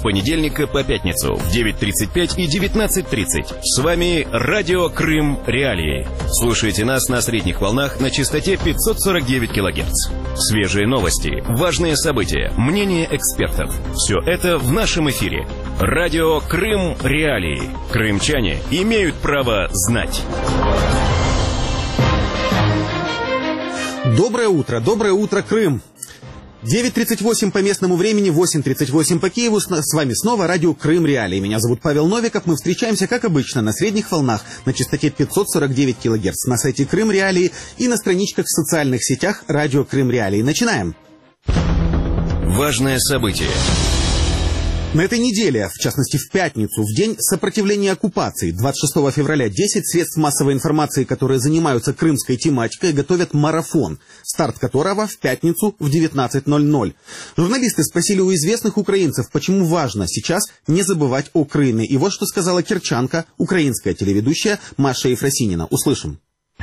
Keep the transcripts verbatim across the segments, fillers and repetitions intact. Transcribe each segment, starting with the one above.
С понедельника по пятницу в девять тридцать пять и девятнадцать тридцать. С вами Радио Крым Реалии. Слушайте нас на средних волнах на частоте пятьсот сорок девять килогерц. Свежие новости, важные события, мнения экспертов. Все это в нашем эфире. Радио Крым Реалии. Крымчане имеют право знать. Доброе утро, доброе утро, Крым. девять тридцать восемь по местному времени, восемь тридцать восемь по Киеву. С вами снова радио Крым Реалии. Меня зовут Павел Новиков. Мы встречаемся, как обычно, на средних волнах на частоте пятьсот сорок девять килогерц на сайте Крым Реалии и на страничках в социальных сетях радио Крым Реалии. Начинаем. Важное событие. На этой неделе, в частности в пятницу, в день сопротивления оккупации, двадцать шестого февраля, десять средств массовой информации, которые занимаются крымской тематикой, готовят марафон, старт которого в пятницу в девятнадцать ноль ноль. Журналисты спросили у известных украинцев, почему важно сейчас не забывать о Крыме. И вот что сказала кирчанка, украинская телеведущая Маша Ефросинина. Услышим.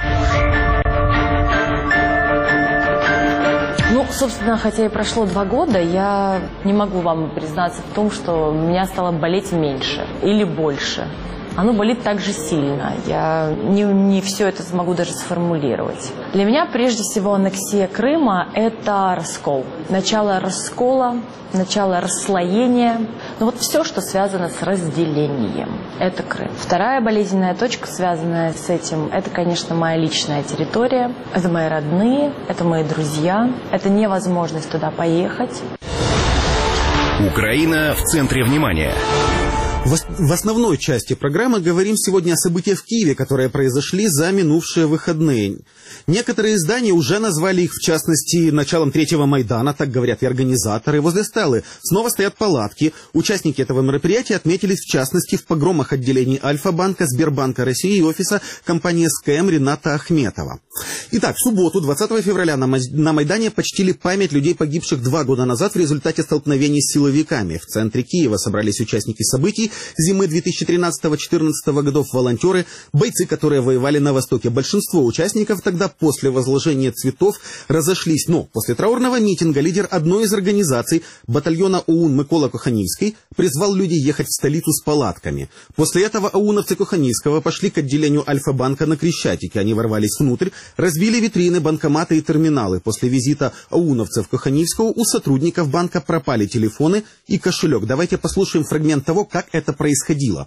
Ну, собственно, хотя и прошло два года, я не могу вам признаться в том, что меня стало болеть меньше или больше. Оно болит так же сильно. Я не, не все это смогу даже сформулировать. Для меня, прежде всего, аннексия Крыма – это раскол. Начало раскола, начало расслоения. Но вот все, что связано с разделением – это Крым. Вторая болезненная точка, связанная с этим, это, конечно, моя личная территория. Это мои родные, это мои друзья. Это невозможность туда поехать. Украина в центре внимания. В основной части программы говорим сегодня о событиях в Киеве, которые произошли за минувшие выходные. Некоторые издания уже назвали их, в частности, началом третьего Майдана, так говорят и организаторы. Возле стелы снова стоят палатки. Участники этого мероприятия отметились, в частности, в погромах отделений Альфа-банка, Сбербанка России и офиса компании СКМ Рената Ахметова. Итак, в субботу, двадцатого февраля, на Майдане почтили память людей, погибших два года назад в результате столкновений с силовиками. В центре Киева собрались участники событий зимы две тысячи тринадцатого — две тысячи четырнадцатого годов, волонтеры, бойцы, которые воевали на Востоке. Большинство участников тогда после возложения цветов разошлись. Но после траурного митинга лидер одной из организаций, батальона ОУН Микола Коханівський, призвал людей ехать в столицу с палатками. После этого оуновцы Коханівського пошли к отделению Альфа-банка на Крещатике. Они ворвались внутрь, разбили витрины, банкоматы и терминалы. После визита оуновцев Коханівського у сотрудников банка пропали телефоны и кошелек. Давайте послушаем фрагмент того, как это происходило.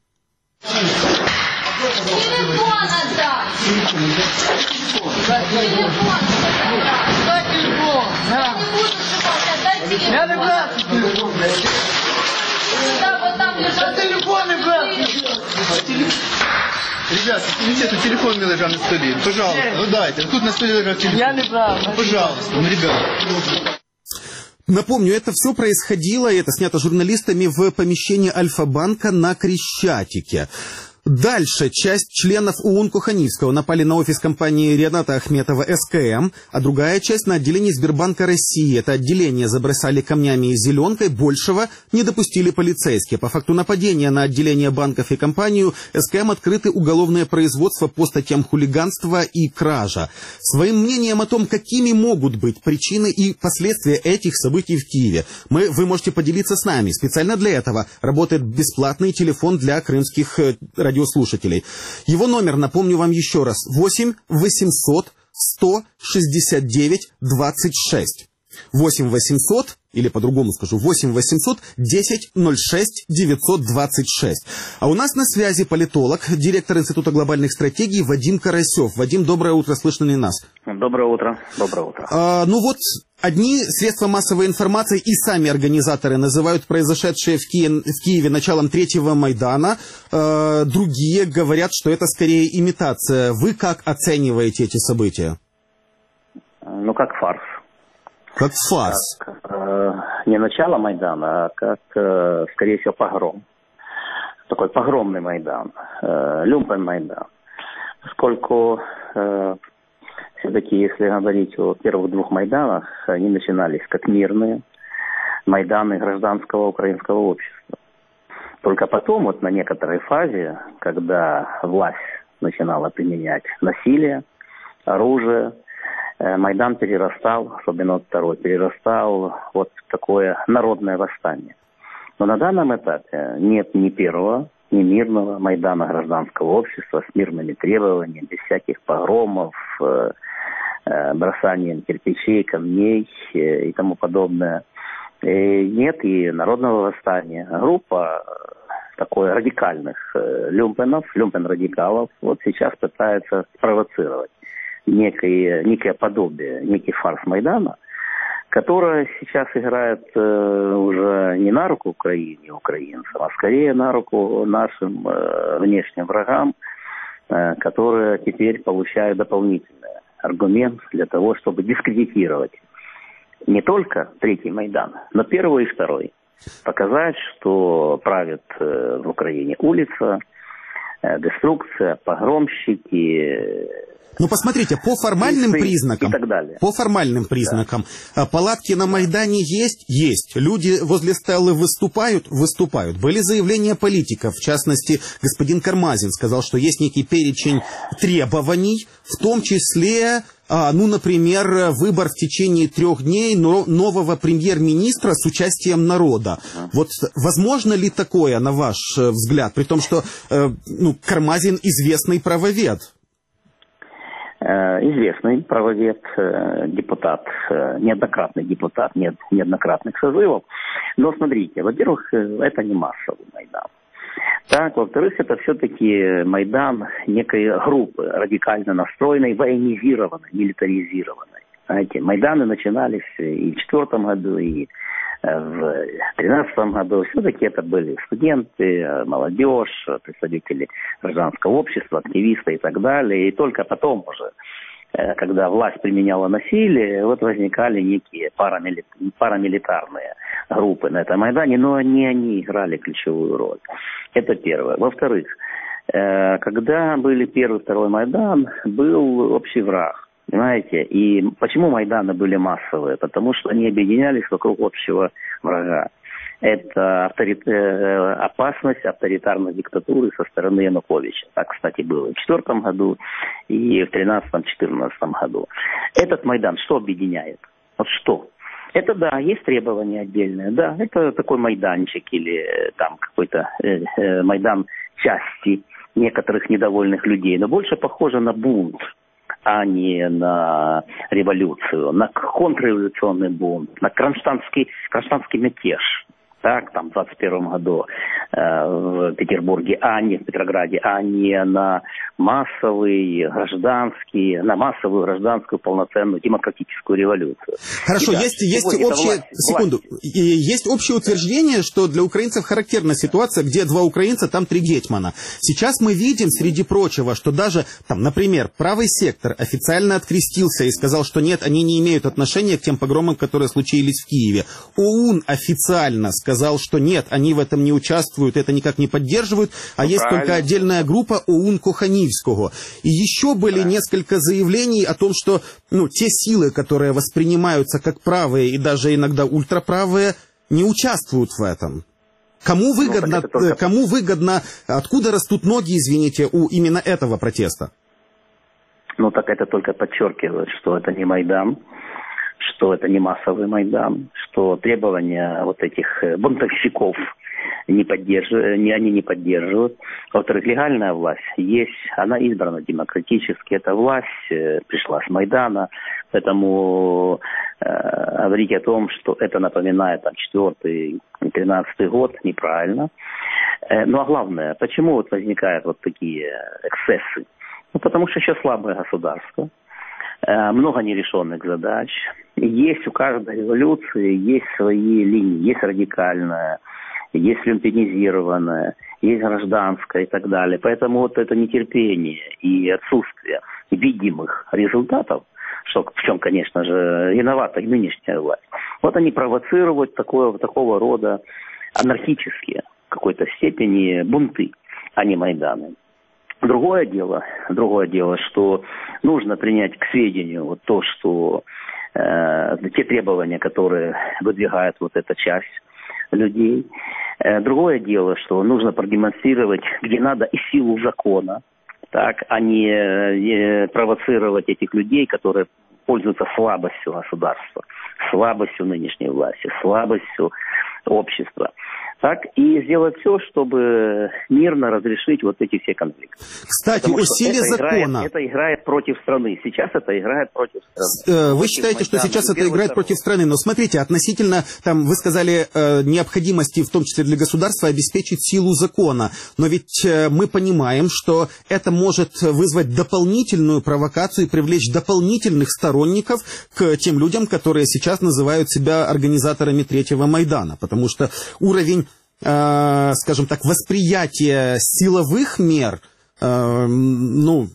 Телефон отдай! Телефон! Дай телефон! Я не буду сжимать, отдай телефон! Я не брат! Да, вот там лежат телефоны, брат! Ребята, снимите, тут телефон мне лежал на столе. Пожалуйста, вы дайте. Тут на столе лежал телефон. Я не брат! Пожалуйста, ну, ребята. Напомню, это все происходило, и это снято журналистами в помещении Альфа-банка на Крещатике. Дальше часть членов ОУН Коханівського напали на офис компании Рената Ахметова СКМ, а другая часть на отделение Сбербанка России. Это отделение забросали камнями и зеленкой, большего не допустили полицейские. По факту нападения на отделение банков и компанию СКМ открыты уголовные производства по статьям хулиганства и кража. Своим мнением о том, какими могут быть причины и последствия этих событий в Киеве, мы, вы можете поделиться с нами. Специально для этого работает бесплатный телефон для крымских радиослушателей. радиослушателей. Его номер, напомню вам еще раз, восемь восемьсот сто шестьдесят девять двадцать шесть. восемь восемьсот, или по-другому скажу, восемь восемьсот десять ноль шесть девятьсот двадцать шесть. А у нас на связи политолог, директор Института глобальных стратегий Вадим Карасев. Вадим, доброе утро, слышно ли нас? Доброе утро, доброе утро. А, ну вот, одни средства массовой информации и сами организаторы называют произошедшее в, Ки... в Киеве началом третьего Майдана, а, другие говорят, что это скорее имитация. Вы как оцениваете эти события? Ну, как фарс. Как фарс. Как, э, не начало Майдана, а как, э, скорее всего, погром. Такой погромный Майдан, э, люмпен Майдан. Поскольку э, все-таки, если говорить о первых двух Майданах, они начинались как мирные Майданы гражданского украинского общества. Только потом, вот на некоторой фазе, когда власть начинала применять насилие, оружие, Майдан перерастал, особенно вот второй, перерастал вот в такое народное восстание. Но на данном этапе нет ни первого, ни мирного Майдана гражданского общества с мирными требованиями, без всяких погромов, э, э, бросанием кирпичей, камней э, и тому подобное. И нет и народного восстания. Группа такой радикальных э, люмпенов, люмпен-радикалов вот сейчас пытается спровоцировать некое, некое подобие, некий фарс Майдана, которая сейчас играет э, уже не на руку Украине, украинцам, а скорее на руку нашим э, внешним врагам, э, которые теперь получают дополнительный аргумент для того, чтобы дискредитировать не только третий Майдан, но первый и второй. Показать, что правит э, в Украине улица, э, деструкция, погромщики. Ну, посмотрите, по формальным и, признакам, и так далее. по формальным признакам, да. Палатки на Майдане есть? Есть. Люди возле стелы выступают? Выступают. Были заявления политиков, в частности, господин Кармазин сказал, что есть некий перечень требований, в том числе, ну, например, выбор в течение трех дней нового премьер-министра с участием народа. Uh-huh. Вот возможно ли такое, на ваш взгляд, при том, что ну, Кармазин известный правовед? Известный правовед, депутат, неоднократный депутат, нет, неоднократных созывов. Но смотрите, во-первых, это не массовый Майдан. Так, во-вторых, это все-таки Майдан некой группы, радикально настроенной, военизированной, милитаризированной. Знаете, Майданы начинались и в две тысячи четвёртом году, и в две тысячи тринадцатом году. Все-таки это были студенты, молодежь, представители гражданского общества, активисты и так далее. И только потом уже, когда власть применяла насилие, вот возникали некие парамили... парамилитарные группы на этом Майдане, но не они играли ключевую роль. Это первое. Во-вторых, когда были первый и второй Майдан, был общий враг. Понимаете? И почему Майданы были массовые? Потому что они объединялись вокруг общего врага. Это авторит... опасность авторитарной диктатуры со стороны Януковича. Так, кстати, было и в две тысячи четвёртом году, и в тринадцатом — две тысячи четырнадцатом году. Этот Майдан что объединяет? Вот что? Это, да, есть требования отдельные, да, это такой майданчик или там какой-то э, э, Майдан части некоторых недовольных людей, но больше похоже на бунт, а не на революцию, на контрреволюционный бунт, на кронштадтский, кронштадтский мятеж. Так, там в двадцать первом году э, в Петербурге, а не в Петрограде, а не на массовый гражданский, на массовую гражданскую полноценную демократическую революцию. Хорошо, да, есть, есть общее, власти, секунду, власти. Есть общее утверждение, что для украинцев характерна ситуация, где два украинца, там три гетьмана. Сейчас мы видим, среди прочего, что даже, там, например, правый сектор официально открестился и сказал, что нет, они не имеют отношения к тем погромам, которые случились в Киеве. ОУН официально сказал, что нет, они в этом не участвуют, это никак не поддерживают, а ну, есть правильно. Только отдельная группа ОУН Коханівського. И еще были правильно. Несколько заявлений о том, что ну, те силы, которые воспринимаются как правые и даже иногда ультраправые, не участвуют в этом. Кому выгодно, ну, только... кому выгодно, откуда растут ноги, извините, у именно этого протеста? Ну так это только подчеркивает, что это не Майдан, что это не массовый Майдан, что требования вот этих бунтовщиков не поддерживают, не, они не поддерживают. Во-вторых, легальная власть есть, она избрана демократически, эта власть э, пришла с Майдана, поэтому э, говорить о том, что это напоминает там четвёртый, тринадцатый год, неправильно. Э, ну а главное, почему вот возникают вот такие эксцессы? Ну потому что еще слабое государство. Много нерешенных задач. Есть у каждой революции есть свои линии. Есть радикальная, есть люмпинизированная, есть гражданская и так далее. Поэтому вот это нетерпение и отсутствие видимых результатов, что, в чем, конечно же, виновата и нынешняя власть, вот они провоцируют такое, такого рода анархические в какой-то степени бунты, а не Майданы. Другое дело, другое дело, что нужно принять к сведению вот то, что э, те требования, которые выдвигает вот эта часть людей. Э, другое дело, что нужно продемонстрировать, где надо, и силу закона, так, а не э, провоцировать этих людей, которые пользуются слабостью государства, слабостью нынешней власти, слабостью общества. так, и сделать все, чтобы мирно разрешить вот эти все конфликты. Кстати, Потому о силе это закона. Играет, это играет против страны. Сейчас это играет против страны. Вы против считаете, что Майдана, сейчас это играет стороны. против страны, но смотрите, относительно, там, вы сказали, э, необходимости, в том числе для государства, обеспечить силу закона, но ведь э, мы понимаем, что это может вызвать дополнительную провокацию и привлечь дополнительных сторонников к тем людям, которые сейчас называют себя организаторами Третьего Майдана, потому что уровень, э, скажем так, восприятия силовых мер, э, ну,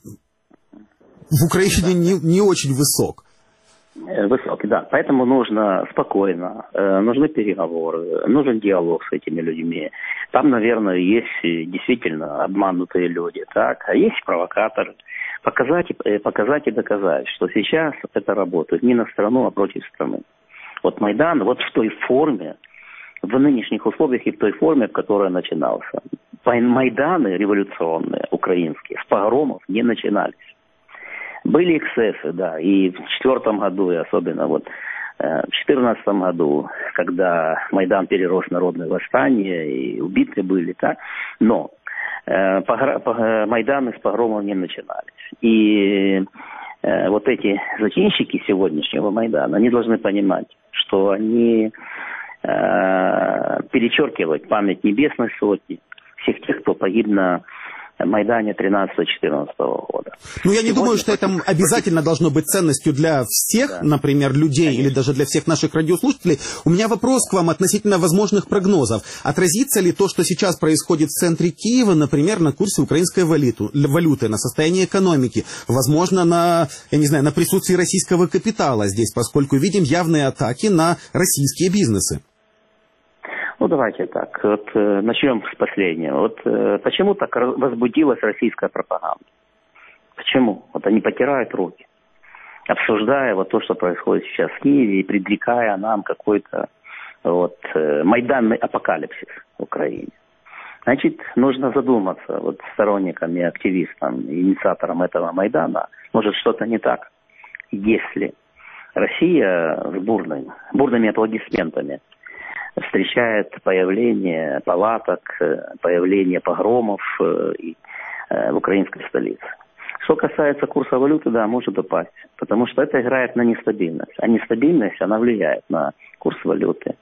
в Украине не, не очень высок. Высокий, да. Поэтому нужно спокойно, э, нужны переговоры, нужен диалог с этими людьми. Там, наверное, есть действительно обманутые люди, так, а есть провокаторы. Показать, э, показать и доказать, что сейчас это работает не на страну, а против страны. Вот Майдан, вот в той форме, в нынешних условиях и в той форме, в которой начинался. Майданы революционные, украинские, с погромов не начинались. Были эксцессы, да, и в четвертом году, и особенно вот э, в четырнадцатом году, когда Майдан перерос в народное восстание, и убиты были, так, но э, погр... Пог... Майданы с погромов не начинались. И э, вот эти зачинщики сегодняшнего Майдана, они должны понимать, что они э, перечеркивают память Небесной Сотни, всех тех, кто погиб на Майдане тринадцатого-четырнадцатого года. Ну, я не Сегодня думаю, что это обязательно должно быть ценностью для всех, да. например, людей, конечно, или даже для всех наших радиослушателей. У меня вопрос к вам относительно возможных прогнозов. Отразится ли то, что сейчас происходит в центре Киева, например, на курсе украинской валюты, валюты, на состоянии экономики, возможно, на, я не знаю, на присутствии российского капитала здесь, поскольку видим явные атаки на российские бизнесы? Ну, давайте так. Вот, э, начнем с последнего. Вот э, почему так возбудилась российская пропаганда? Почему? Вот они потирают руки, обсуждая вот то, что происходит сейчас в Киеве, и предрекая нам какой-то вот, э, майданный апокалипсис в Украине. Значит, нужно задуматься вот сторонникам и активистам, и инициаторам этого Майдана, может, что-то не так, если Россия с бурной, бурными аплодисментами встречает появление палаток, появление погромов в украинской столице. Что касается курса валюты, да, может упасть, потому что это играет на нестабильность. А нестабильность, она влияет на курс валюты,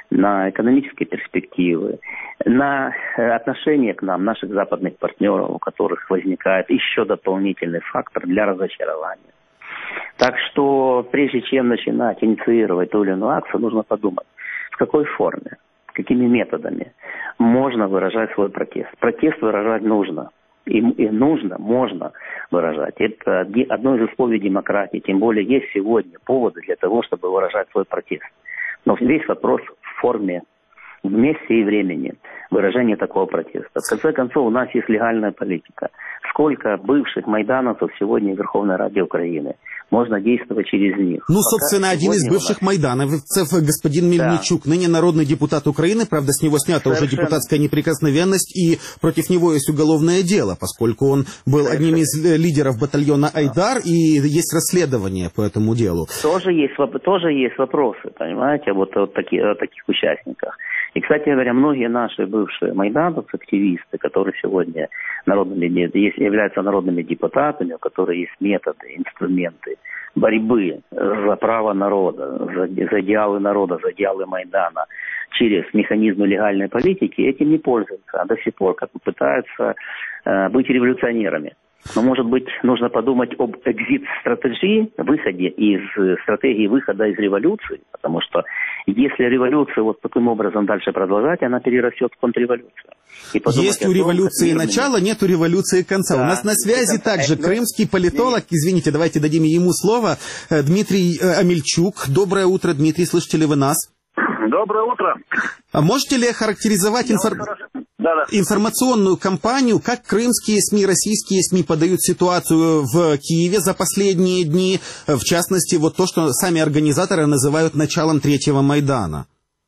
на экономические перспективы, на отношение к нам, наших западных партнеров, у которых возникает еще дополнительный фактор для разочарования. Так что, прежде чем начинать инициировать ту или иную акцию, нужно подумать, в какой форме, какими методами можно выражать свой протест. Протест выражать нужно. И, и нужно, можно выражать. Это одно из условий демократии. Тем более есть сегодня поводы для того, чтобы выражать свой протест. Но весь вопрос в форме, в месте и времени выражения такого протеста. В конце концов, у нас есть легальная политика. Сколько бывших майдановцев сегодня в Верховной Раде Украины? Можно действовать через них. Ну, собственно, Пока один из бывших нас... майдановцев, господин Мельничук, да. ныне народный депутат Украины, правда, с него снята Совершенно. уже депутатская неприкосновенность, и против него есть уголовное дело, поскольку он был Совершенно. одним из лидеров батальона «Айдар», и есть расследование по этому делу. Тоже есть, тоже есть вопросы, понимаете, вот о таких, о таких участниках. И, кстати говоря, многие наши бывшие майдановцы, активисты, которые сегодня народными, являются народными депутатами, у которых есть методы, инструменты борьбы за право народа, за, за идеалы народа, за идеалы Майдана через механизмы легальной политики, этим не пользуются, а до сих пор как бы пытаются э, быть революционерами. Но, может быть, нужно подумать об экзит-стратегии, выходе из стратегии выхода из революции, потому что если революция вот таким образом дальше продолжать, она перерастет в контрреволюцию. Есть у революции начало, нет у революции конца. Да. У нас на связи также крымский политолог, извините, давайте дадим ему слово, Дмитрий Амельчук. Доброе утро, Дмитрий, слышите ли вы нас? Доброе утро. А можете ли охарактеризовать инфор... да, да. информационную кампанию, как крымские СМИ, российские СМИ подают ситуацию в Киеве за последние дни, в частности, вот то, что сами организаторы называют началом Третьего Майдана?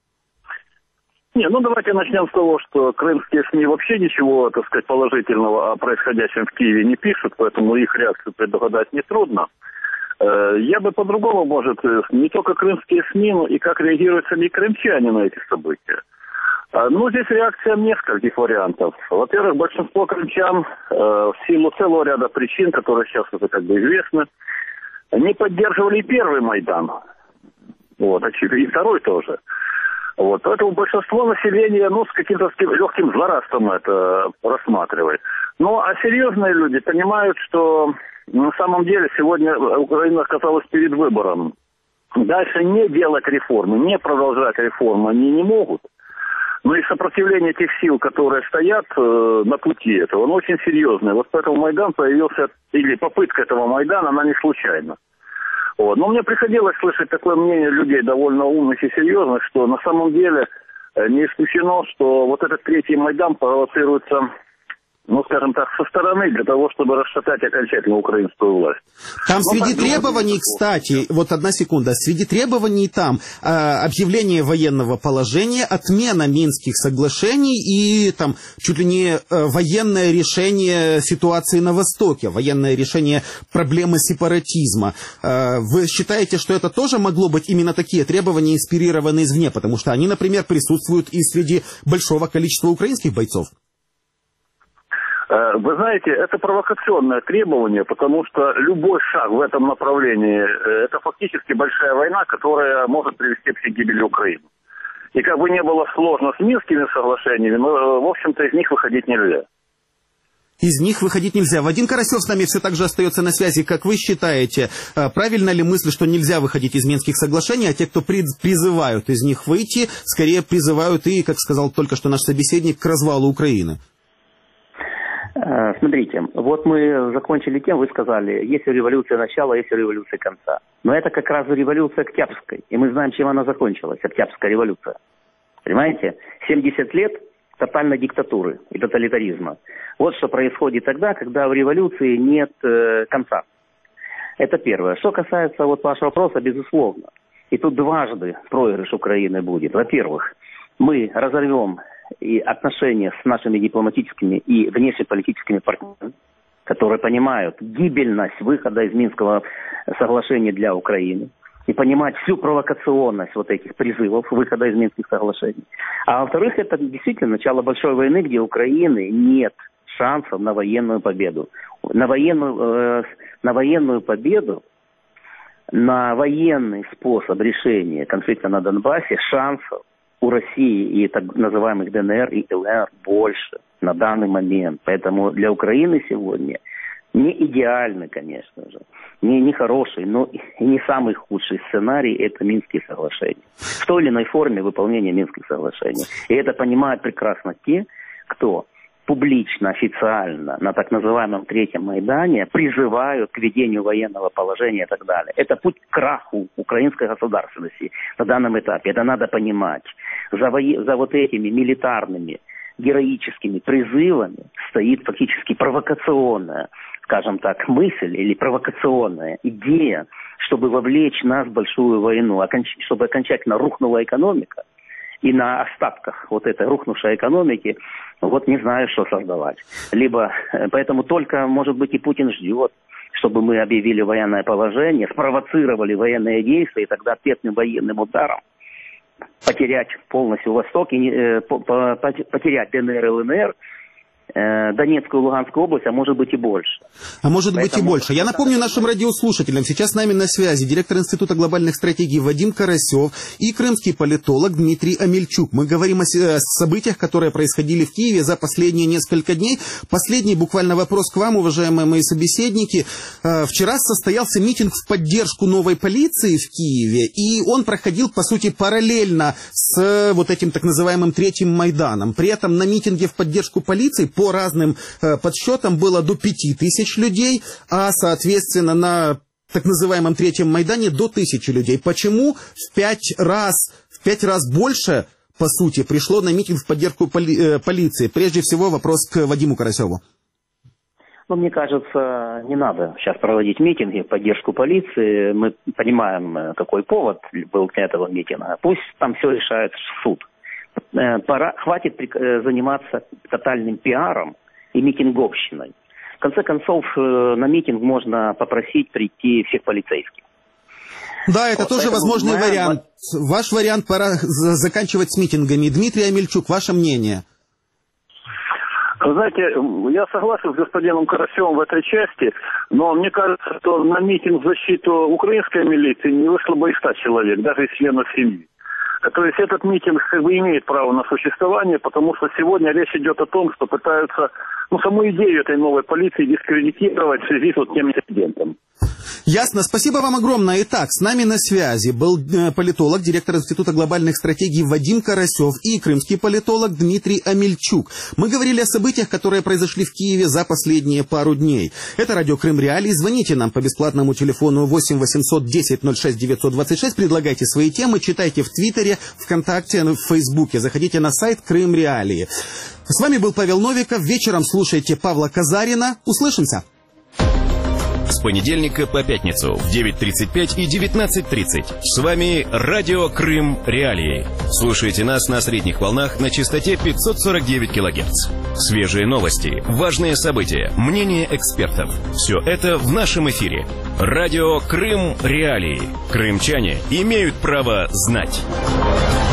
Не, ну давайте начнем с того, что крымские СМИ вообще ничего, так сказать, положительного о происходящем в Киеве не пишут, поэтому их реакцию предугадать нетрудно. Я бы по-другому, может, не только крымские СМИ, но и как реагируют сами крымчане на эти события. Ну, здесь реакция нескольких вариантов. Во-первых, большинство крымчан э, в силу целого ряда причин, которые сейчас уже как бы известны, не поддерживали первый Майдан. Вот, и второй тоже. Вот, поэтому большинство населения, ну, с каким-то легким злорадством это рассматривает. Ну, а серьезные люди понимают, что на самом деле сегодня Украина оказалась перед выбором. Дальше не делать реформы, не продолжать реформы они не могут. Но и сопротивление тех сил, которые стоят э, на пути этого, оно очень серьезное. Вот поэтому Майдан появился, или попытка этого Майдана, она не случайна. Вот. Но мне приходилось слышать такое мнение людей довольно умных и серьезных, что на самом деле э, не исключено, что вот этот третий Майдан провоцируется, ну, скажем так, со стороны для того, чтобы расшатать окончательно украинскую власть. Там Но среди так, требований, кстати, вот одна секунда, среди требований там э, объявление военного положения, отмена Минских соглашений и там чуть ли не э, военное решение ситуации на Востоке, военное решение проблемы сепаратизма. Э, вы считаете, что это тоже могло быть именно такие требования, инспирированные извне, потому что они, например, присутствуют и среди большого количества украинских бойцов? Вы знаете, это провокационное требование, потому что любой шаг в этом направлении – это фактически большая война, которая может привести к гибели Украины. И как бы не было сложно с Минскими соглашениями, но, в общем-то, из них выходить нельзя. Из них выходить нельзя. Вадим Карасев с нами все так же остается на связи. Как вы считаете, правильно ли мысль, что нельзя выходить из Минских соглашений, а те, кто призывают из них выйти, скорее призывают и, как сказал только что наш собеседник, к развалу Украины? Смотрите, вот мы закончили тем, вы сказали, есть революция начала, есть революция конца. Но это как раз революция Октябрьской. И мы знаем, чем она закончилась, Октябрьская революция. Понимаете? семьдесят лет тотальной диктатуры и тоталитаризма. Вот что происходит тогда, когда в революции нет э, конца. Это первое. Что касается вот вашего вопроса, безусловно. И тут дважды проигрыш Украины будет. Во-первых, мы разорвем и отношения с нашими дипломатическими и внешнеполитическими партнерами, которые понимают гибельность выхода из Минского соглашения для Украины и понимать всю провокационность вот этих призывов выхода из Минских соглашений. А во-вторых, это действительно начало большой войны, где у Украины нет шансов на военную победу. На военную, э, на военную победу, на военный способ решения конфликта на Донбассе шансов у России и так называемых ДНР и ЛНР больше на данный момент. Поэтому для Украины сегодня не идеальный, конечно же, не, не хороший, но и не самый худший сценарий – это Минские соглашения. В той или иной форме выполнения Минских соглашений. И это понимают прекрасно те, кто публично, официально на так называемом Третьем Майдане призывают к введению военного положения и так далее. Это путь к краху украинской государственности на данном этапе. Это надо понимать. За, во... за вот этими милитарными, героическими призывами стоит фактически провокационная, скажем так, мысль или провокационная идея, чтобы вовлечь нас в большую войну, оконч... чтобы окончательно рухнула экономика. И на остатках вот этой рухнувшей экономики, вот не знаю, что создавать. Либо, поэтому только, может быть, и Путин ждет, чтобы мы объявили военное положение, спровоцировали военные действия, и тогда ответным военным ударом потерять полностью Восток, и, э, по, по, потерять ДНР и ЛНР, Донецкую и Луганскую область, а может быть и больше. А может Поэтому... быть и больше. Я напомню нашим радиослушателям, сейчас с нами на связи директор Института глобальных стратегий Вадим Карасев и крымский политолог Дмитрий Амельчук. Мы говорим о событиях, которые происходили в Киеве за последние несколько дней. Последний буквально вопрос к вам, уважаемые мои собеседники. Вчера состоялся митинг в поддержку новой полиции в Киеве, и он проходил, по сути, параллельно с вот этим так называемым Третьим Майданом. При этом на митинге в поддержку полиции по разным э, подсчетам было до пяти тысяч людей, а, соответственно, на так называемом Третьем Майдане до тысячи людей. Почему в пять раз, в пять раз больше, по сути, пришло на митинг в поддержку поли, э, полиции? Прежде всего, вопрос к Вадиму Карасеву. Ну, мне кажется, не надо сейчас проводить митинги в поддержку полиции. Мы понимаем, какой повод был для этого митинга. Пусть там все решает суд. Пора, хватит заниматься тотальным пиаром и митинговщиной. В конце концов, на митинг можно попросить прийти всех полицейских. Да, это вот, тоже возможный мы... вариант. Ваш вариант — пора заканчивать с митингами. Дмитрий Амельчук, ваше мнение? Знаете, я согласен с господином Карасевым в этой части, но мне кажется, что на митинг в защиту украинской милиции не вышло бы и ста человек, даже из членов семьи. То есть этот митинг как бы имеет право на существование, потому что сегодня речь идет о том, что пытаются ну, саму идею этой новой полиции дискредитировать в связи с вот тем инцидентом. Ясно. Спасибо вам огромное. Итак, с нами на связи был политолог, директор Института глобальных стратегий Вадим Карасев и крымский политолог Дмитрий Амельчук. Мы говорили о событиях, которые произошли в Киеве за последние пару дней. Это радио Крым Реалии. Звоните нам по бесплатному телефону восемь восемьсот десять ноль шесть девятьсот двадцать шесть. Предлагайте свои темы, читайте в Твиттере, ВКонтакте, в Фейсбуке. Заходите на сайт Крым Реалии. С вами был Павел Новиков. Вечером слушайте Павла Казарина. Услышимся. С понедельника по пятницу в девять тридцать пять и девятнадцать тридцать. С вами радио Крым Реалии. Слушайте нас на средних волнах на частоте пятьсот сорок девять килогерц. Свежие новости, важные события, мнения экспертов. Все это в нашем эфире. Радио Крым Реалии. Крымчане имеют право знать.